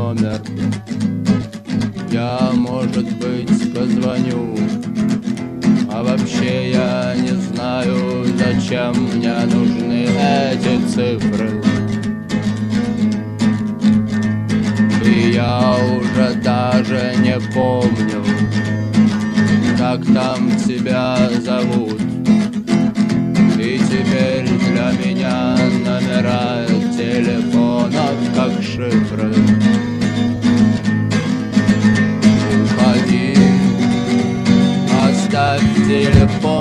номер. Я, может быть, позвоню, а вообще я не знаю, зачем мне нужны эти цифры. И я уже даже не помню, как там тебя зовут. И теперь для меня номера телефонов как шифры. Уходи, оставь телефон.